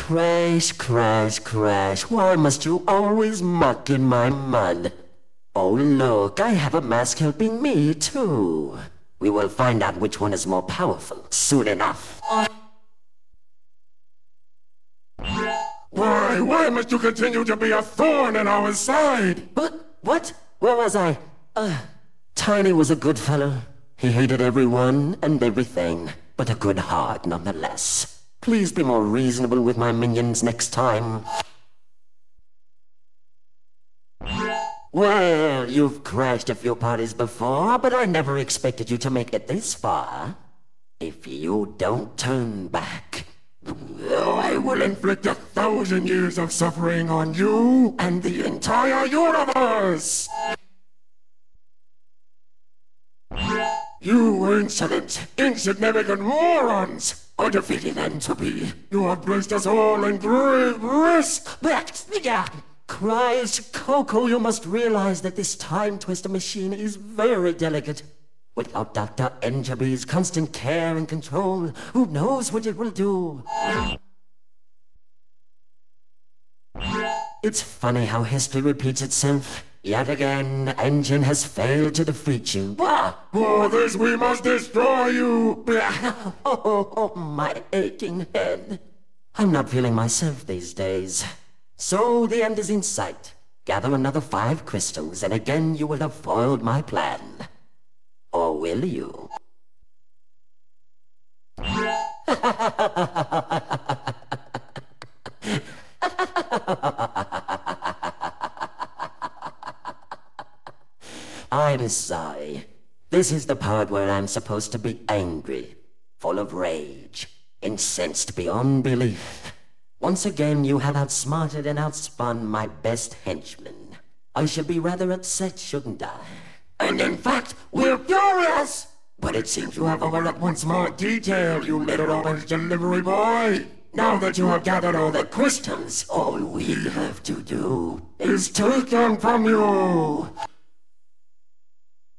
Crash, crash, crash, why must you always muck in my mud? Oh look, I have a mask helping me too. We will find out which one is more powerful soon enough. Why must you continue to be a thorn in our side? But, what? Where was I? Tiny was a good fellow. He hated everyone and everything, but a good heart nonetheless. Please be more reasonable with my minions next time. Well, you've crashed a few parties before, but I never expected you to make it this far. If you don't turn back, I will inflict 1,000 years of suffering on you and the entire universe! You insignificant morons! Undefeated entropy! You have placed us all in grave risk! Christ, Coco, you must realize that this time twister machine is very delicate. Without Dr. Entropy's constant care and control, who knows what it will do? It's funny how history repeats itself. Yet again, Engine has failed to defeat you. For this we must destroy you! Oh, my aching head. I'm not feeling myself these days. So the end is in sight. Gather another 5 crystals, and again you will have foiled my plan. Or will you? I'm sorry. This is the part where I'm supposed to be angry, full of rage, incensed beyond belief. Once again, you have outsmarted and outspun my best henchman. I should be rather upset, shouldn't I? And in fact, we're furious! But it seems you have overlooked one small detail, you little orange delivery boy! Now that you have gathered all the crystals, all we have to do is take them from you!